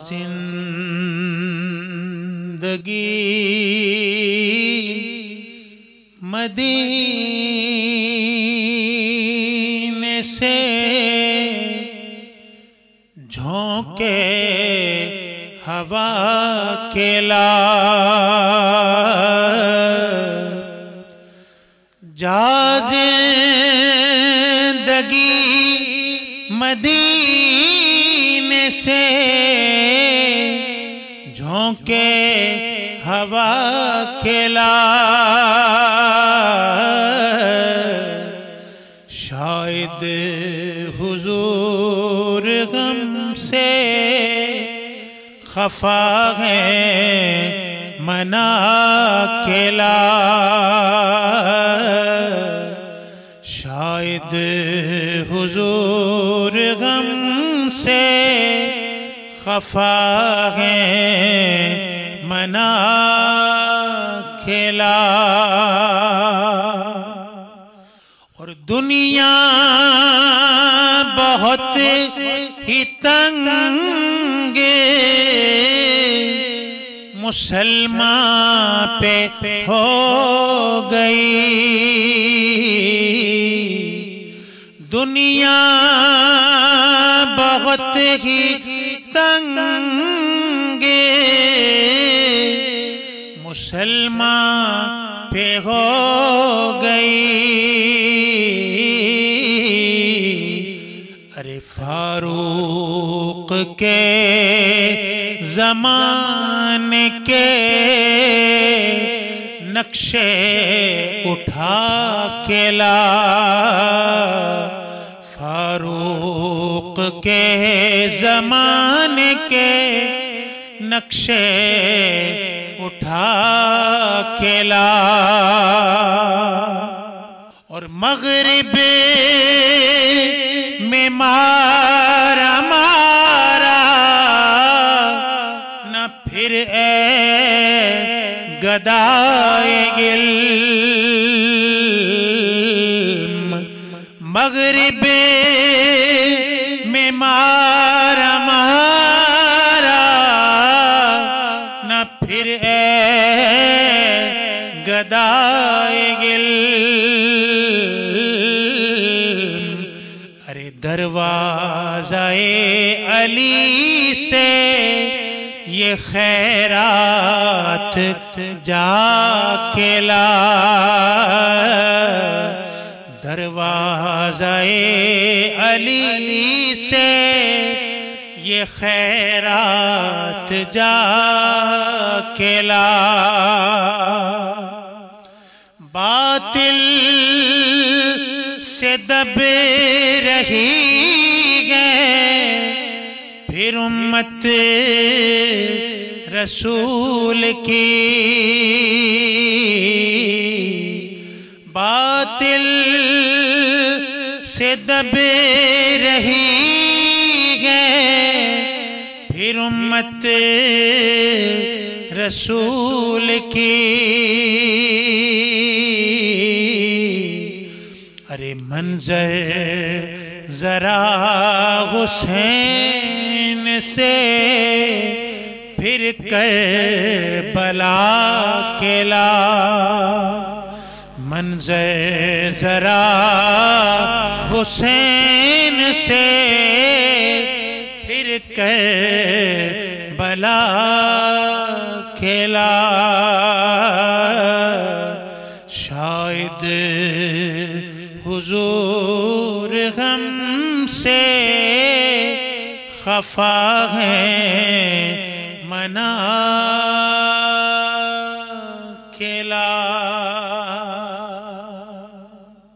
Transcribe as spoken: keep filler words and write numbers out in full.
زندگی مدینے سے جھونکے ہوا کیلا جا زندگی مدینے سے جھونکے ہوا کیلا شاید حضور غم سے خفا ہے منا کیلا شاید حضور غم سے خفا ہے منا کیلا اور دنیا بہت ہی تنگ مسلمان پہ ہو گئی دنیا بہت ہی تنگ مسلمان پہ ہو گئی ارے فاروق کے زمانے کے نقشے اٹھا کے لا فاروق کے زمانے کے نقشے اٹھا کے لا اور مغرب میں مارا مارا نہ پھر اے گدائے علم مغرب میں مارا مارا نہ پھر اے گدائے علم ارے دروازہ علی سے یہ خیرات جا کے لا دروازہ علی سے یہ خیرات جا کے لا باطل سے دب رہی ہے پھر امت رسول کی باطل سے دب رہی ہے پھر امت رسول کی ارے منظر ذرا حسین سے پھر کربلا کے لا منظر ذرا حسین سے پھر کربلا کے لا شاید حضور غم سے خفا ہے منا